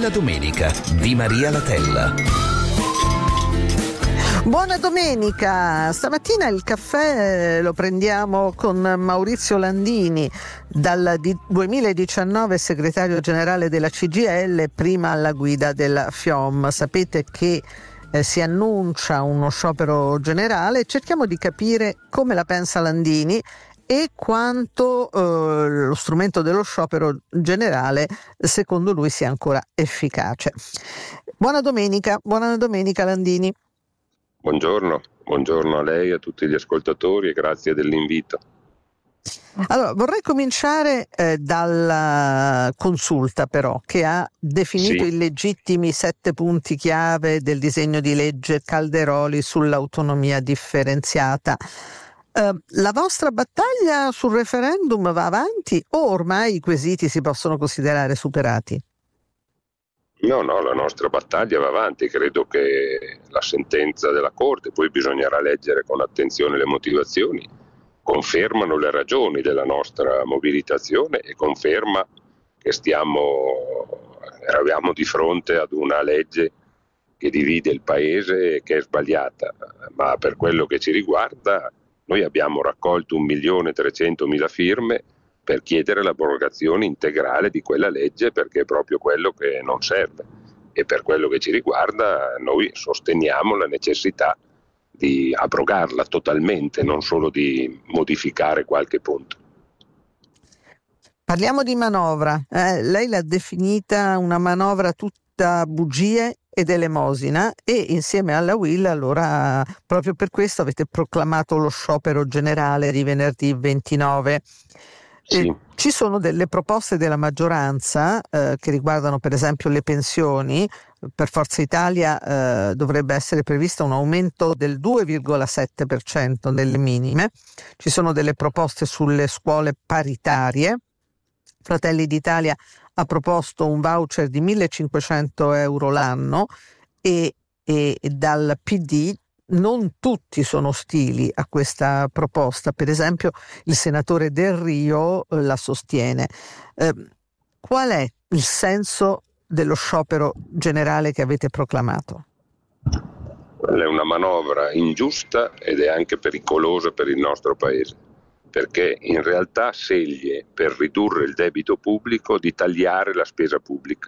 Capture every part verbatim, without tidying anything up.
Buona domenica di Maria Latella. Buona domenica, stamattina il caffè lo prendiamo con Maurizio Landini, dal duemiladiciannove segretario generale della C G I L, prima alla guida della FIOM. Sapete che eh, si annuncia uno sciopero generale, cerchiamo di capire come la pensa Landini e quanto eh, lo strumento dello sciopero generale secondo lui sia ancora efficace. Buona domenica, buona domenica Landini. Buongiorno, buongiorno a lei e a tutti gli ascoltatori e grazie dell'invito. Allora, vorrei cominciare eh, dalla consulta però, che ha definito Sì. illegittimi sette punti chiave del disegno di legge Calderoli sull'autonomia differenziata. Eh, la vostra battaglia sul referendum va avanti o ormai i quesiti si possono considerare superati? No, no, la nostra battaglia va avanti, credo che la sentenza della Corte, poi bisognerà leggere con attenzione le motivazioni, confermano le ragioni della nostra mobilitazione e conferma che stiamo, eravamo di fronte ad una legge che divide il paese e che è sbagliata, ma per quello che ci riguarda noi abbiamo raccolto un milione trecentomila firme per chiedere l'abrogazione integrale di quella legge, perché è proprio quello che non serve, e per quello che ci riguarda noi sosteniamo la necessità di abrogarla totalmente, non solo di modificare qualche punto. Parliamo di manovra, eh, lei l'ha definita una manovra tutta bugie ed elemosina e insieme alla U I L allora proprio per questo avete proclamato lo sciopero generale di venerdì ventinove. Sì. Eh, ci sono delle proposte della maggioranza eh, che riguardano per esempio le pensioni. Per Forza Italia eh, dovrebbe essere previsto un aumento del due virgola sette per cento delle minime. Ci sono delle proposte sulle scuole paritarie. Fratelli d'Italia ha proposto un voucher di millecinquecento euro l'anno e, e, e dal P D non tutti sono ostili a questa proposta. Per esempio il senatore Del Rio eh, la sostiene. Eh, qual è il senso dello sciopero generale che avete proclamato? È una manovra ingiusta ed è anche pericolosa per il nostro paese, perché in realtà sceglie per ridurre il debito pubblico di tagliare la spesa pubblica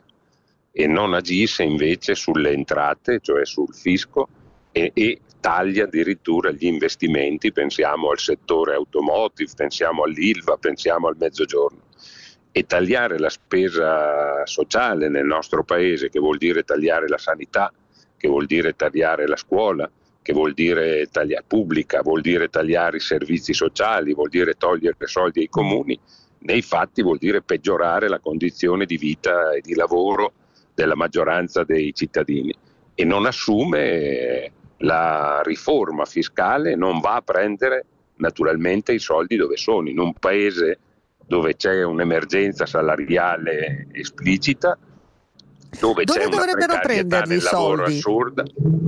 e non agisce invece sulle entrate, cioè sul fisco, e, e taglia addirittura gli investimenti. Pensiamo al settore automotive, pensiamo all'Ilva, pensiamo al Mezzogiorno. E tagliare la spesa sociale nel nostro paese, che vuol dire tagliare la sanità, che vuol dire tagliare la scuola, che vuol dire tagliare pubblica, vuol dire tagliare i servizi sociali, vuol dire togliere soldi ai comuni, nei fatti vuol dire peggiorare la condizione di vita e di lavoro della maggioranza dei cittadini. E non assume la riforma fiscale, non va a prendere naturalmente i soldi dove sono. In un paese dove c'è un'emergenza salariale esplicita, dove, dove c'è una precarietà nel lavoro assurda.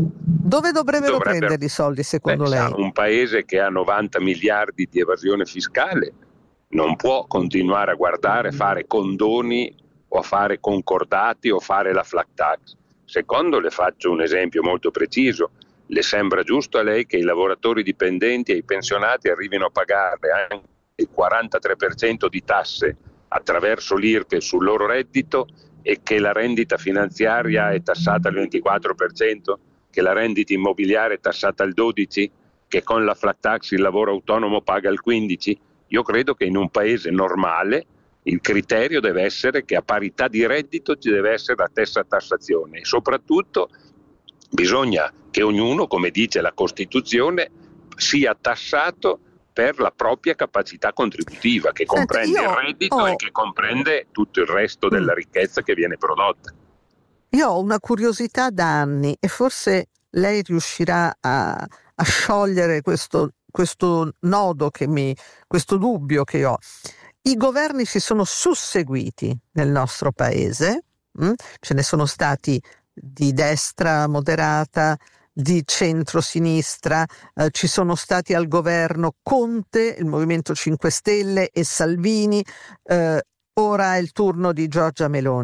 Dove dovrebbero, dovrebbero prendere i soldi secondo beh, lei? Un paese che ha novanta miliardi di evasione fiscale non può continuare a guardare, fare condoni o a fare concordati o fare la flat tax. Secondo, le faccio un esempio molto preciso, le sembra giusto a lei che i lavoratori dipendenti e i pensionati arrivino a pagare anche il quarantatré per cento di tasse attraverso l'I R P E sul loro reddito e che la rendita finanziaria è tassata al ventiquattro per cento, che la rendita immobiliare è tassata al dodici per cento, che con la flat tax il lavoro autonomo paga il quindici per cento? Io credo che in un paese normale il criterio deve essere che a parità di reddito ci deve essere la stessa tassazione e soprattutto bisogna che ognuno, come dice la Costituzione, sia tassato per la propria capacità contributiva, che comprende Senti, io il reddito ho... e che comprende tutto il resto della ricchezza che viene prodotta. Io ho una curiosità da anni e forse lei riuscirà a, a sciogliere questo, questo nodo che mi, questo dubbio che ho. I governi si sono susseguiti nel nostro paese, mh? Ce ne sono stati di destra moderata, di centro-sinistra, eh, ci sono stati al governo Conte, il Movimento cinque Stelle e Salvini, eh, ora è il turno di Giorgia Meloni.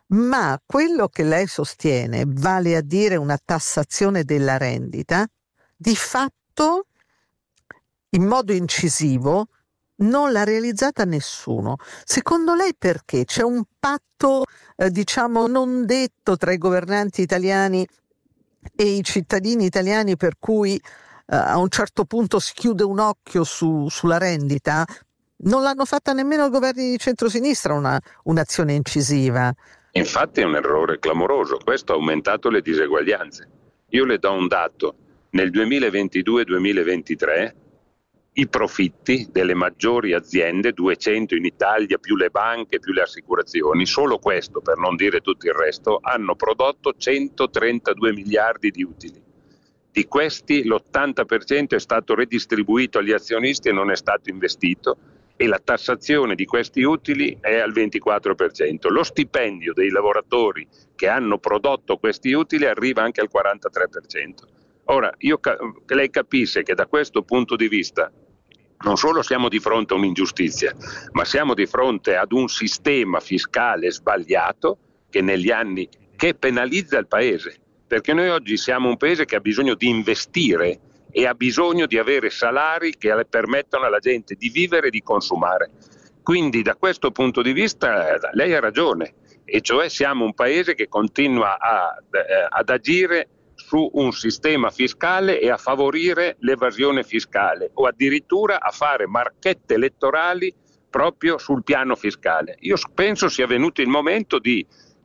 ma quello che lei sostiene, vale a dire una tassazione della rendita, di fatto in modo incisivo non l'ha realizzata nessuno. Secondo lei perché? C'è un patto, eh, diciamo, non detto tra i governanti italiani e i cittadini italiani per cui eh, a un certo punto si chiude un occhio su, sulla rendita? Non l'hanno fatta nemmeno i governi di centrosinistra una, un'azione incisiva. Infatti è un errore clamoroso, questo ha aumentato le diseguaglianze. Io le do un dato: nel duemilaventidue duemilaventitré i profitti delle maggiori aziende, duecento in Italia, più le banche, più le assicurazioni, solo questo, per non dire tutto il resto, hanno prodotto centotrentadue miliardi di utili. Di questi l'ottanta per cento è stato redistribuito agli azionisti e non è stato investito, e la tassazione di questi utili è al ventiquattro per cento. Lo stipendio dei lavoratori che hanno prodotto questi utili arriva anche al quarantatré per cento. Ora, io che lei capisse che da questo punto di vista non solo siamo di fronte a un'ingiustizia, ma siamo di fronte ad un sistema fiscale sbagliato che negli anni che penalizza il paese, perché noi oggi siamo un paese che ha bisogno di investire e ha bisogno di avere salari che permettano alla gente di vivere e di consumare. Quindi da questo punto di vista lei ha ragione, e cioè siamo un paese che continua a, eh, ad agire su un sistema fiscale e a favorire l'evasione fiscale, o addirittura a fare marchette elettorali proprio sul piano fiscale. Io penso sia venuto il momento di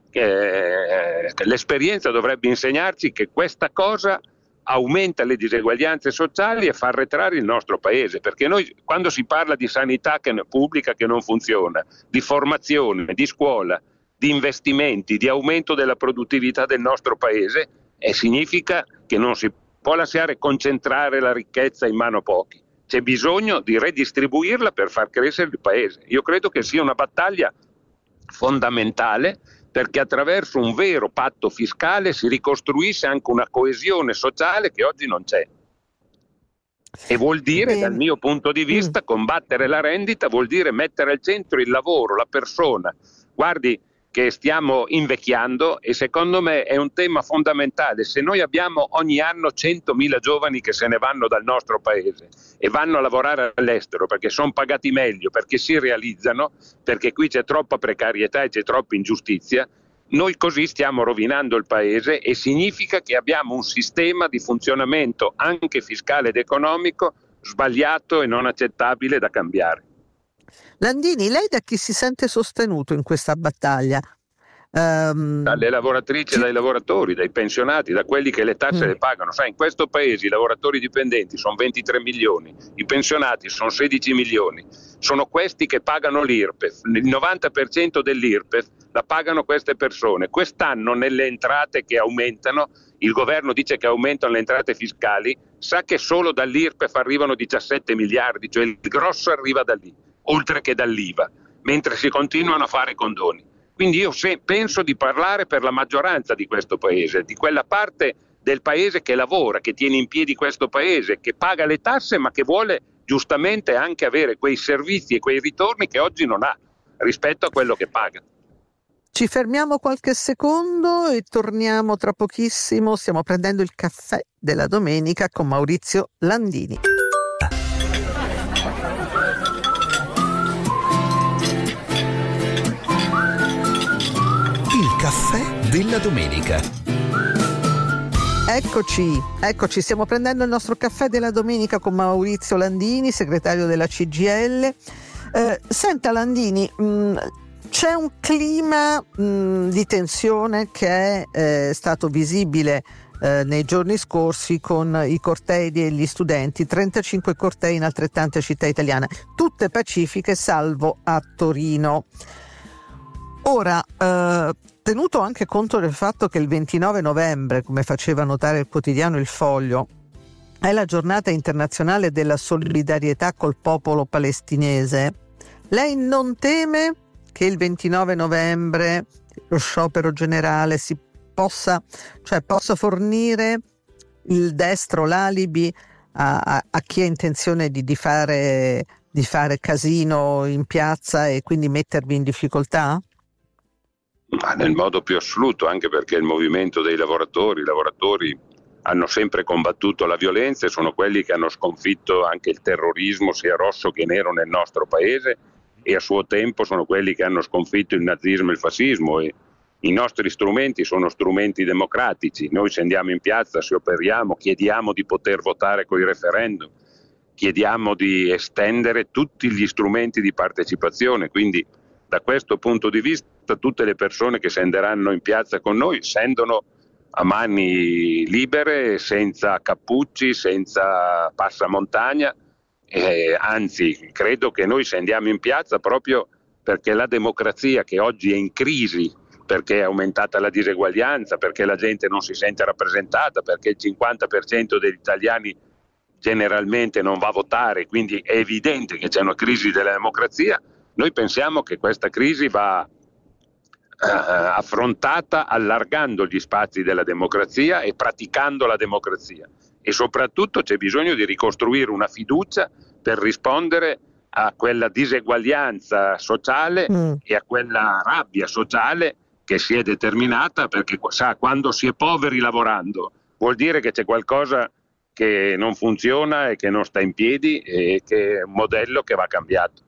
eh, che l'esperienza dovrebbe insegnarci che questa cosa aumenta le diseguaglianze sociali e fa arretrare il nostro paese, perché noi, quando si parla di sanità che, pubblica che non funziona, di formazione, di scuola, di investimenti, di aumento della produttività del nostro paese, e significa che non si può lasciare concentrare la ricchezza in mano a pochi. C'è bisogno di redistribuirla per far crescere il paese. Io credo che sia una battaglia fondamentale, perché attraverso un vero patto fiscale si ricostruisce anche una coesione sociale che oggi non c'è. E vuol dire, Bene. dal mio punto di vista, mm. combattere la rendita vuol dire mettere al centro il lavoro, la persona. Guardi che stiamo invecchiando, e secondo me è un tema fondamentale. Se noi abbiamo ogni anno centomila giovani che se ne vanno dal nostro paese e vanno a lavorare all'estero perché sono pagati meglio, perché si realizzano, perché qui c'è troppa precarietà e c'è troppa ingiustizia, noi così stiamo rovinando il paese, e significa che abbiamo un sistema di funzionamento anche fiscale ed economico sbagliato e non accettabile da cambiare. Landini, lei da chi si sente sostenuto in questa battaglia? Um, Dalle lavoratrici e dai lavoratori, dai pensionati, da quelli che le tasse mm. le pagano. Sai, in questo paese i lavoratori dipendenti sono ventitré milioni, i pensionati sono sedici milioni. Sono questi che pagano l'I R P E F. Il novanta per cento dell'I R P E F la pagano queste persone. Quest'anno, nelle entrate che aumentano, il governo dice che aumentano le entrate fiscali, sa che solo dall'I R P E F arrivano diciassette miliardi, cioè il grosso arriva da lì, oltre che dall'I V A, mentre si continuano a fare condoni. Quindi io se, penso di parlare per la maggioranza di questo paese, di quella parte del paese che lavora, che tiene in piedi questo paese, che paga le tasse, ma che vuole giustamente anche avere quei servizi e quei ritorni che oggi non ha rispetto a quello che paga. Ci fermiamo qualche secondo e torniamo tra pochissimo. Stiamo prendendo il caffè della domenica con Maurizio Landini. Caffè della domenica. Eccoci, eccoci, stiamo prendendo il nostro caffè della domenica con Maurizio Landini, segretario della C G I L. Eh, senta Landini, mh, c'è un clima mh, di tensione che è eh, stato visibile eh, nei giorni scorsi con i cortei degli studenti, trentacinque cortei in altrettante città italiane, tutte pacifiche salvo a Torino. Ora, eh, tenuto anche conto del fatto che il ventinove novembre, come faceva notare il quotidiano Il Foglio, è la giornata internazionale della solidarietà col popolo palestinese, lei non teme che il ventinove novembre lo sciopero generale si possa, cioè possa fornire il destro, l'alibi a, a, a chi ha intenzione di, di, fare, di fare casino in piazza e quindi mettervi in difficoltà? Ma nel modo più assoluto, anche perché il movimento dei lavoratori, i lavoratori hanno sempre combattuto la violenza e sono quelli che hanno sconfitto anche il terrorismo, sia rosso che nero, nel nostro paese, e a suo tempo sono quelli che hanno sconfitto il nazismo e il fascismo. E i nostri strumenti sono strumenti democratici. Noi se andiamo in piazza, se operiamo, chiediamo di poter votare con i referendum, chiediamo di estendere tutti gli strumenti di partecipazione, quindi da questo punto di vista tutte le persone che scenderanno in piazza con noi scendono a mani libere, senza cappucci, senza passamontagna, eh, anzi credo che noi scendiamo in piazza proprio perché la democrazia, che oggi è in crisi, perché è aumentata la diseguaglianza, perché la gente non si sente rappresentata, perché il cinquanta per cento degli italiani generalmente non va a votare, quindi è evidente che c'è una crisi della democrazia. Noi pensiamo che questa crisi va eh, affrontata allargando gli spazi della democrazia e praticando la democrazia, e soprattutto c'è bisogno di ricostruire una fiducia per rispondere a quella diseguaglianza sociale mm. e a quella rabbia sociale che si è determinata, perché sa, quando si è poveri lavorando vuol dire che c'è qualcosa che non funziona e che non sta in piedi, e che è un modello che va cambiato.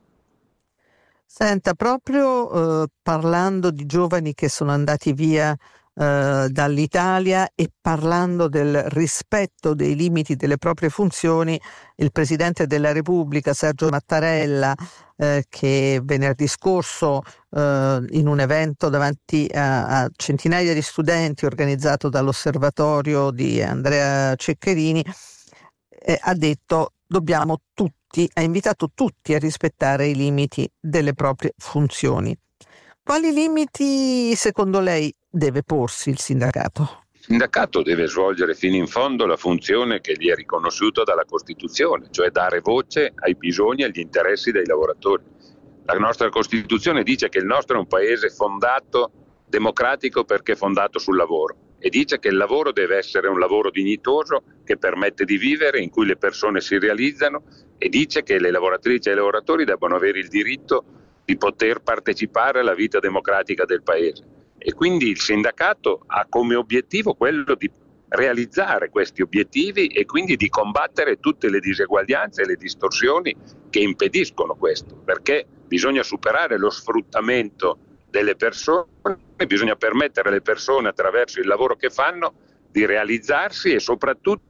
Senta, proprio eh, parlando di giovani che sono andati via eh, dall'Italia e parlando del rispetto dei limiti delle proprie funzioni, il Presidente della Repubblica, Sergio Mattarella, eh, che venerdì scorso eh, in un evento davanti a, a centinaia di studenti organizzato dall'osservatorio di Andrea Ceccherini, eh, ha detto dobbiamo tutti, ha invitato tutti a rispettare i limiti delle proprie funzioni. Quali limiti secondo lei deve porsi il sindacato? Il sindacato deve svolgere fino in fondo la funzione che gli è riconosciuta dalla Costituzione, cioè dare voce ai bisogni e agli interessi dei lavoratori. La nostra Costituzione dice che il nostro è un paese fondato, democratico, perché è fondato sul lavoro, e dice che il lavoro deve essere un lavoro dignitoso che permette di vivere, in cui le persone si realizzano, e dice che le lavoratrici e i lavoratori debbano avere il diritto di poter partecipare alla vita democratica del paese. E quindi il sindacato ha come obiettivo quello di realizzare questi obiettivi e quindi di combattere tutte le diseguaglianze e le distorsioni che impediscono questo, perché bisogna superare lo sfruttamento delle persone, bisogna permettere alle persone, attraverso il lavoro che fanno, di realizzarsi e soprattutto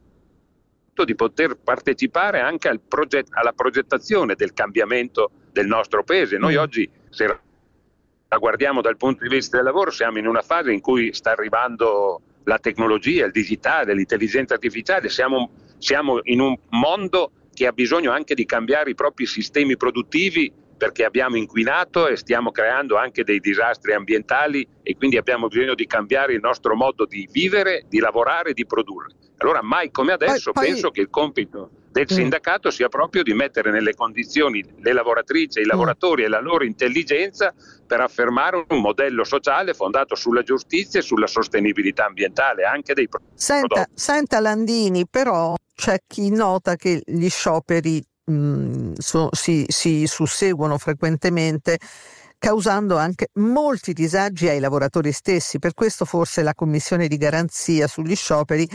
di poter partecipare anche al proget- alla progettazione del cambiamento del nostro paese. Noi oggi, se la guardiamo dal punto di vista del lavoro, siamo in una fase in cui sta arrivando la tecnologia, il digitale, l'intelligenza artificiale, siamo, siamo in un mondo che ha bisogno anche di cambiare i propri sistemi produttivi, perché abbiamo inquinato e stiamo creando anche dei disastri ambientali, e quindi abbiamo bisogno di cambiare il nostro modo di vivere, di lavorare, di produrre. Allora mai come adesso poi, poi... penso che il compito del sindacato sia proprio di mettere nelle condizioni le lavoratrici, i lavoratori mm. e la loro intelligenza per affermare un modello sociale fondato sulla giustizia e sulla sostenibilità ambientale anche dei senta, prodotti. Senta Landini, però c'è chi nota che gli scioperi mh, so, si, si susseguono frequentemente, causando anche molti disagi ai lavoratori stessi. Per questo forse la Commissione di garanzia sugli scioperi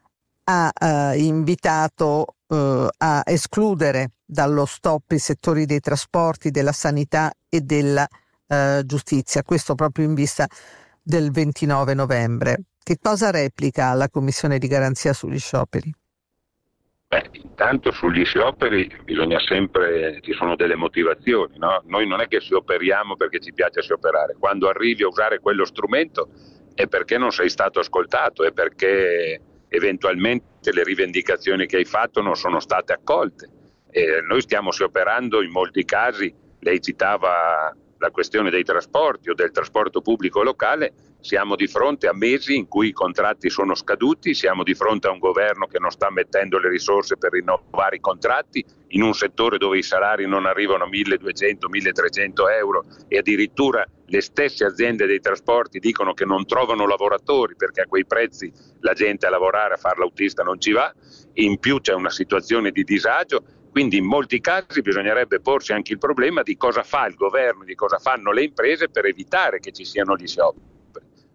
ha eh, invitato eh, a escludere dallo stop i settori dei trasporti, della sanità e della eh, giustizia, questo proprio in vista del ventinove novembre. Che cosa replica la Commissione di garanzia sugli scioperi? Beh, intanto sugli scioperi bisogna sempre, ci sono delle motivazioni, no? Noi non è che scioperiamo perché ci piace scioperare, quando arrivi a usare quello strumento è perché non sei stato ascoltato, è perché eventualmente le rivendicazioni che hai fatto non sono state accolte. E noi stiamo scioperando in molti casi, lei citava la questione dei trasporti o del trasporto pubblico locale, siamo di fronte a mesi in cui i contratti sono scaduti, siamo di fronte a un governo che non sta mettendo le risorse per rinnovare i contratti, in un settore dove i salari non arrivano a milleduecento milletrecento euro, e addirittura le stesse aziende dei trasporti dicono che non trovano lavoratori perché a quei prezzi la gente a lavorare, a fare l'autista non ci va. In più c'è una situazione di disagio. Quindi in molti casi bisognerebbe porsi anche il problema di cosa fa il governo, di cosa fanno le imprese per evitare che ci siano gli scioperi.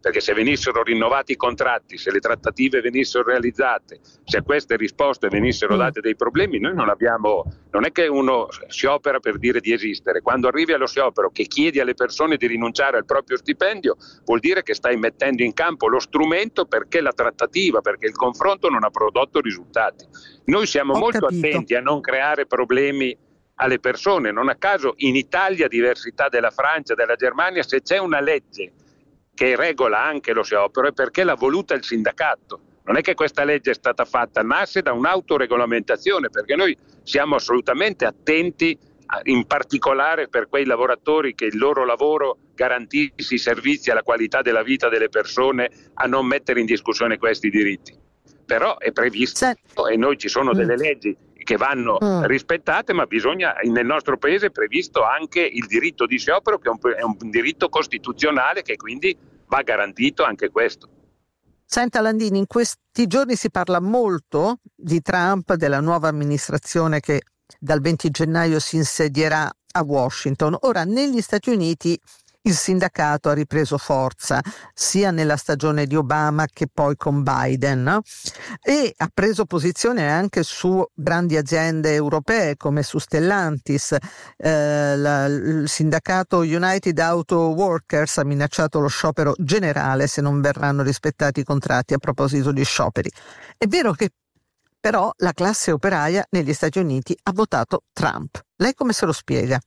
perché se venissero rinnovati i contratti, se le trattative venissero realizzate, se a queste risposte venissero date dei problemi, noi non abbiamo, non è che uno sciopera per dire di esistere. Quando arrivi allo sciopero che chiedi alle persone di rinunciare al proprio stipendio, vuol dire che stai mettendo in campo lo strumento perché la trattativa, perché il confronto non ha prodotto risultati. Noi siamo Ho molto capito. attenti a non creare problemi alle persone. Non a caso in Italia, a diversità della Francia, della Germania, se c'è una legge che regola anche lo sciopero è perché l'ha voluta il sindacato. Non è che questa legge è stata fatta, nasce da un'autoregolamentazione, perché noi siamo assolutamente attenti, in particolare per quei lavoratori che il loro lavoro garantisce i servizi alla qualità della vita delle persone, a non mettere in discussione questi diritti. Però è previsto e noi ci sono delle leggi che vanno mm. rispettate, ma bisogna, nel nostro paese è previsto anche il diritto di sciopero, che è un, è un diritto costituzionale, che quindi va garantito anche questo. Senta Landini, in questi giorni si parla molto di Trump, della nuova amministrazione che dal venti gennaio si insedierà a Washington. Ora, negli Stati Uniti il sindacato ha ripreso forza sia nella stagione di Obama che poi con Biden, no? E ha preso posizione anche su grandi aziende europee come su Stellantis. Eh, la, il sindacato United Auto Workers ha minacciato lo sciopero generale se non verranno rispettati i contratti a proposito di scioperi. È vero che però la classe operaia negli Stati Uniti ha votato Trump. Lei come se lo spiega?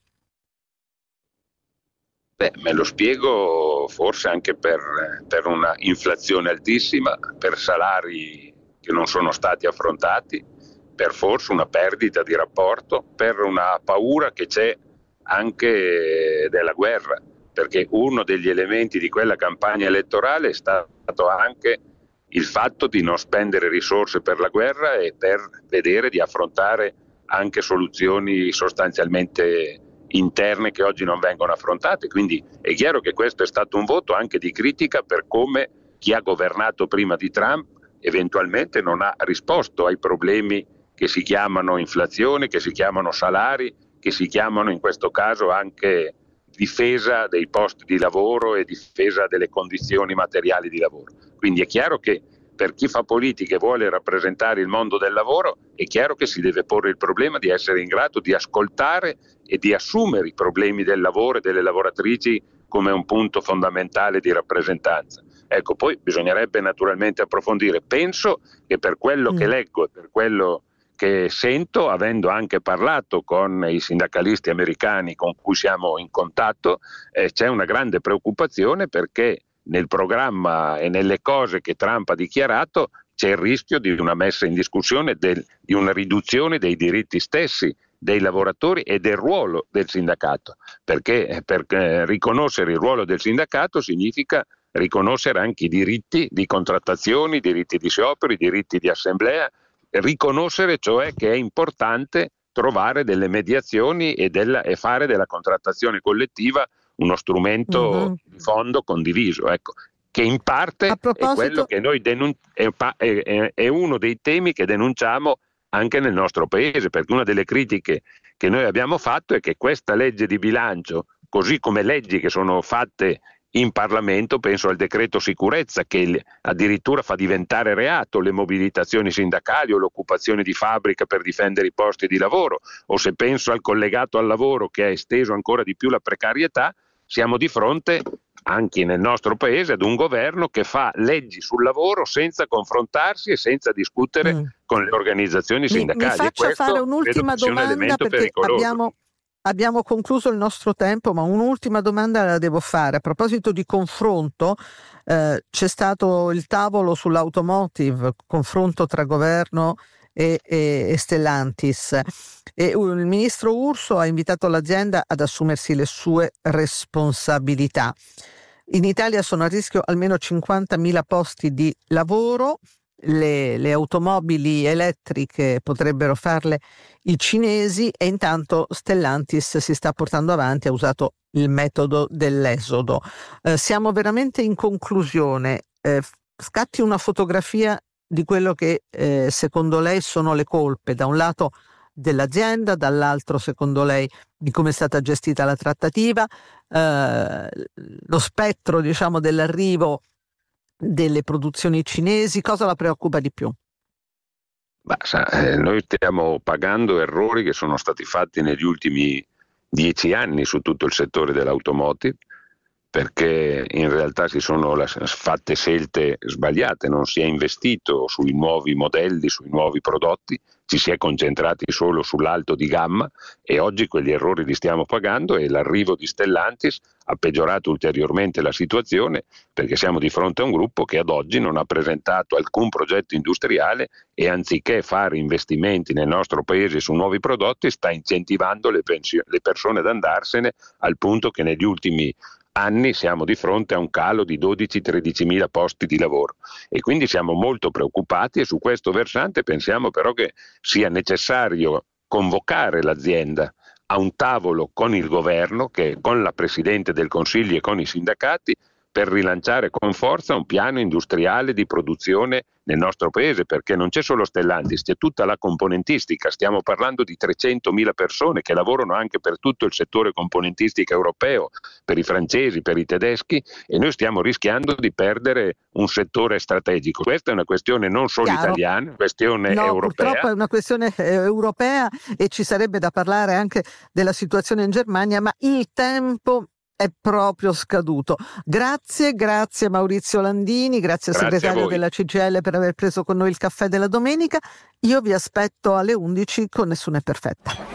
Beh, me lo spiego forse anche per, per una inflazione altissima, per salari che non sono stati affrontati, per forse una perdita di rapporto, per una paura che c'è anche della guerra, perché uno degli elementi di quella campagna elettorale è stato anche il fatto di non spendere risorse per la guerra e per vedere di affrontare anche soluzioni sostanzialmente interne che oggi non vengono affrontate. Quindi è chiaro che questo è stato un voto anche di critica per come chi ha governato prima di Trump eventualmente non ha risposto ai problemi che si chiamano inflazione, che si chiamano salari, che si chiamano in questo caso anche difesa dei posti di lavoro e difesa delle condizioni materiali di lavoro. Quindi è chiaro che per chi fa politica e vuole rappresentare il mondo del lavoro, è chiaro che si deve porre il problema di essere in grado di ascoltare e di assumere i problemi del lavoro e delle lavoratrici come un punto fondamentale di rappresentanza. Ecco, poi bisognerebbe naturalmente approfondire. Penso che per quello mm. che leggo e per quello che sento, avendo anche parlato con i sindacalisti americani con cui siamo in contatto, eh, c'è una grande preoccupazione perché nel programma e nelle cose che Trump ha dichiarato c'è il rischio di una messa in discussione del, di una riduzione dei diritti stessi dei lavoratori e del ruolo del sindacato, perché per eh, riconoscere il ruolo del sindacato significa riconoscere anche i diritti di contrattazione, i diritti di sciopero, i diritti di assemblea, riconoscere cioè che è importante trovare delle mediazioni e, della, e fare della contrattazione collettiva uno strumento mm-hmm. di fondo condiviso, ecco, che in parte proposito... è quello che noi denun- è, è, è uno dei temi che denunciamo anche nel nostro paese, perché una delle critiche che noi abbiamo fatto è che questa legge di bilancio, così come leggi che sono fatte in Parlamento, penso al decreto sicurezza che addirittura fa diventare reato le mobilitazioni sindacali o l'occupazione di fabbrica per difendere i posti di lavoro, o se penso al collegato al lavoro che ha esteso ancora di più la precarietà, siamo di fronte anche nel nostro paese ad un governo che fa leggi sul lavoro senza confrontarsi e senza discutere mm. con le organizzazioni sindacali. Mi, mi faccia fare un'ultima domanda un perché abbiamo, abbiamo concluso il nostro tempo, ma un'ultima domanda la devo fare. A proposito di confronto, eh, c'è stato il tavolo sull'automotive, confronto tra governo e, e, e Stellantis, e il ministro Urso ha invitato l'azienda ad assumersi le sue responsabilità. In Italia sono a rischio almeno cinquantamila posti di lavoro, le, le automobili elettriche potrebbero farle i cinesi e intanto Stellantis si sta portando avanti, ha usato il metodo dell'esodo. Eh, siamo veramente in conclusione. Eh, scatti una fotografia di quello che eh, secondo lei sono le colpe, da un lato dell'azienda, dall'altro secondo lei di come è stata gestita la trattativa, eh, lo spettro diciamo dell'arrivo delle produzioni cinesi? Cosa la preoccupa di più? Ma, sa, eh, noi stiamo pagando errori che sono stati fatti negli ultimi dieci anni su tutto il settore dell'automotive, perché in realtà si sono fatte scelte sbagliate, non si è investito sui nuovi modelli, sui nuovi prodotti, ci si è concentrati solo sull'alto di gamma e oggi quegli errori li stiamo pagando e l'arrivo di Stellantis ha peggiorato ulteriormente la situazione, perché siamo di fronte a un gruppo che ad oggi non ha presentato alcun progetto industriale e anziché fare investimenti nel nostro paese su nuovi prodotti sta incentivando le, pensio- le persone ad andarsene, al punto che negli ultimi anni siamo di fronte a un calo di dodici tredici mila posti di lavoro e quindi siamo molto preoccupati e su questo versante pensiamo però che sia necessario convocare l'azienda a un tavolo con il governo, che con la Presidente del Consiglio e con i sindacati, per rilanciare con forza un piano industriale di produzione nel nostro paese, perché non c'è solo Stellantis, c'è tutta la componentistica, stiamo parlando di trecentomila persone che lavorano anche per tutto il settore componentistica europeo, per i francesi, per i tedeschi, e noi stiamo rischiando di perdere un settore strategico. Questa è una questione non solo Chiaro. italiana, è una questione no, europea. Purtroppo è una questione eh, europea e ci sarebbe da parlare anche della situazione in Germania, ma il tempo è proprio scaduto. Grazie, grazie Maurizio Landini, grazie al Grazie segretario della C G I L per aver preso con noi il caffè della domenica. Io vi aspetto alle undici con Nessuno è perfetta.